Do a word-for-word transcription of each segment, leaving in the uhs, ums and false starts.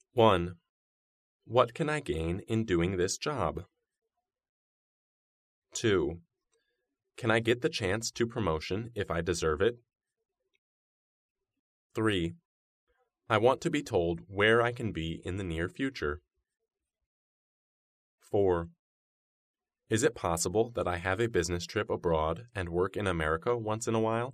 one. What can I gain in doing this job? two. Can I get the chance to promotion if I deserve it? three. I want to be told where I can be in the near future. four. Is it possible that I have a business trip abroad and work in America once in a while?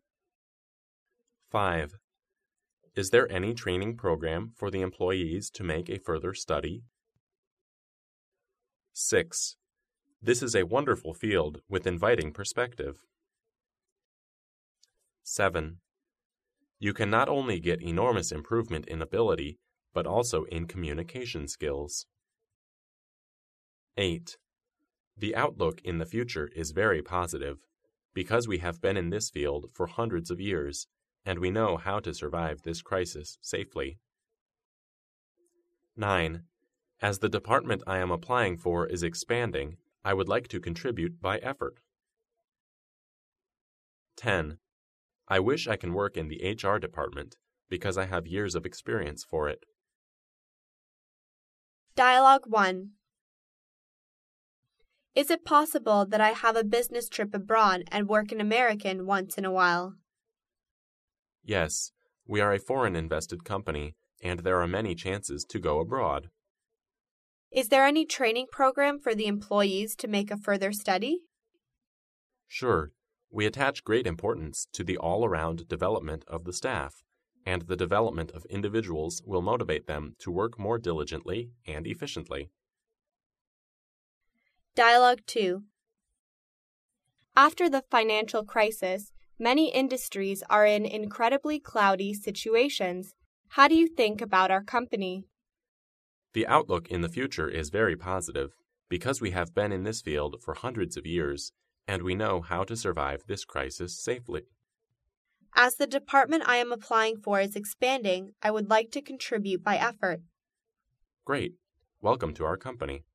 five. Is there any training program for the employees to make a further study? six. This is a wonderful field with inviting perspective. seven. You can not only get enormous improvement in ability, but also in communication skills. eight. The outlook in the future is very positive, because we have been in this field for hundreds of years, and we know how to survive this crisis safely. nine. As the department I am applying for is expanding, I would like to contribute by effort. ten. I wish I can work in the H R department because I have years of experience for it. Dialogue one. Is it possible that I have a business trip abroad and work in American once in a while? Yes, we are a foreign invested company, and there are many chances to go abroad. Is there any training program for the employees to make a further study? Sure, we attach great importance to the all-around development of the staff, and the development of individuals will motivate them to work more diligently and efficiently. Dialogue two. After the financial crisis, many industries are in incredibly cloudy situations. How do you think about our company? The outlook in the future is very positive, because we have been in this field for hundreds of years, and we know how to survive this crisis safely. As the department I am applying for is expanding, I would like to contribute by effort. Great. Welcome to our company.